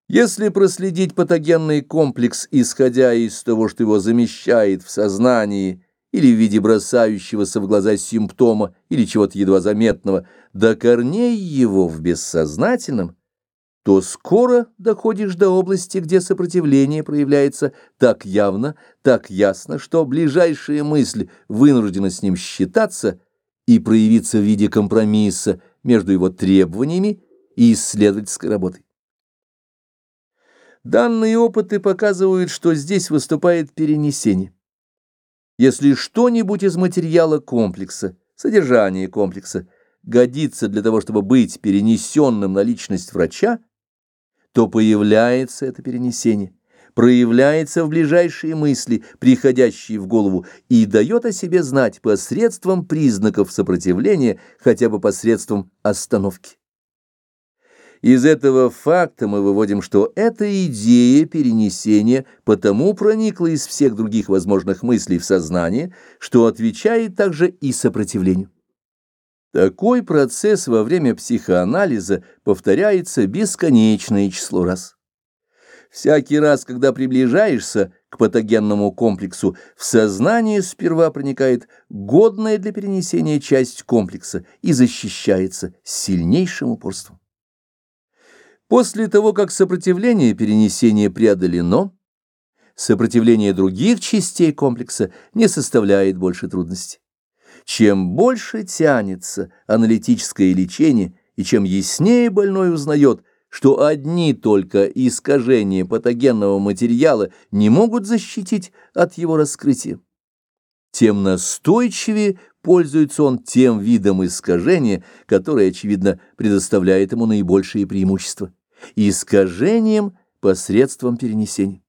Если проследить патогенный комплекс, исходя из того, что его замещает в сознании или в виде бросающегося в глаза симптома или чего-то едва заметного, до корней его в бессознательном, то скоро доходишь до области, где сопротивление проявляется так явно, так ясно, что ближайшая мысль вынуждена с ним считаться и проявиться в виде компромисса между его требованиями и исследовательской работой. Данные опыты показывают, что здесь выступает перенесение. Если что-нибудь из материала комплекса, содержания комплекса, годится для того, чтобы быть перенесенным на личность врача, то появляется это перенесение, проявляется в ближайшие мысли, приходящие в голову, и дает о себе знать посредством признаков сопротивления, хотя бы посредством остановки. Из этого факта мы выводим, что эта идея перенесения потому проникла из всех других возможных мыслей в сознание, что отвечает также и сопротивлению. Такой процесс во время психоанализа повторяется бесконечное число раз. Всякий раз, когда приближаешься к патогенному комплексу, в сознание сперва проникает годная для перенесения часть комплекса и защищается с сильнейшим упорством. После того, как сопротивление перенесения преодолено, сопротивление других частей комплекса не составляет больше трудностей. Чем больше тянется аналитическое лечение, и чем яснее больной узнает, что одни только искажения патогенного материала не могут защитить от его раскрытия, тем настойчивее пользуется он тем видом искажения, которое, очевидно, предоставляет ему наибольшие преимущества, искажением посредством перенесения.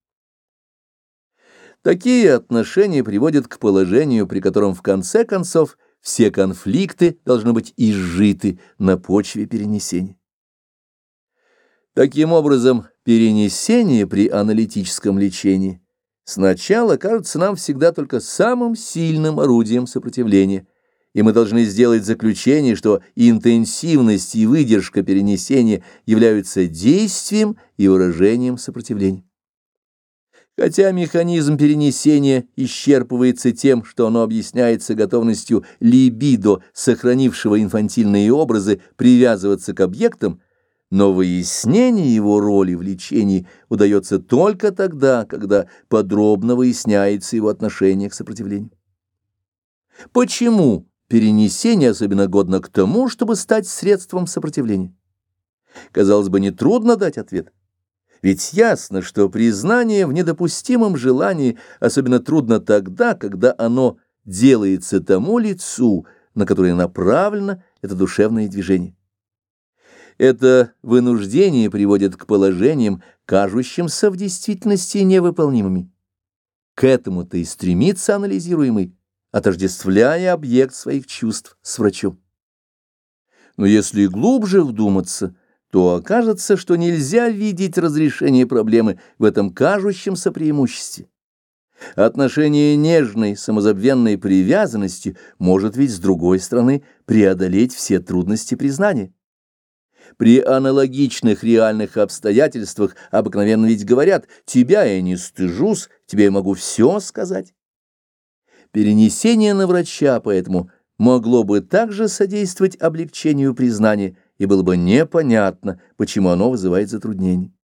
Такие отношения приводят к положению, при котором в конце концов все конфликты должны быть изжиты на почве перенесения. Таким образом, перенесение при аналитическом лечении сначала кажется нам всегда только самым сильным орудием сопротивления, и мы должны сделать заключение, что интенсивность и выдержка перенесения являются действием и выражением сопротивления. Хотя механизм перенесения исчерпывается тем, что оно объясняется готовностью либидо, сохранившего инфантильные образы, привязываться к объектам, но выяснение его роли в лечении удается только тогда, когда подробно выясняется его отношение к сопротивлению. Почему перенесение особенно годно к тому, чтобы стать средством сопротивления? Казалось бы, нетрудно дать ответ. Ведь ясно, что признание в недопустимом желании особенно трудно тогда, когда оно делается тому лицу, на которое направлено это душевное движение. Это вынуждение приводит к положениям, кажущимся в действительности невыполнимыми. К этому-то и стремится анализируемый, отождествляя объект своих чувств с врачом. Но если глубже вдуматься, то окажется, что нельзя видеть разрешение проблемы в этом кажущемся преимуществе. Отношение нежной, самозабвенной привязанности может ведь, с другой стороны, преодолеть все трудности признания. При аналогичных реальных обстоятельствах обыкновенно ведь говорят: «Тебя я не стыжусь, тебе я могу все сказать». Перенесение на врача, поэтому, могло бы также содействовать облегчению признания, и было бы непонятно, почему оно вызывает затруднения.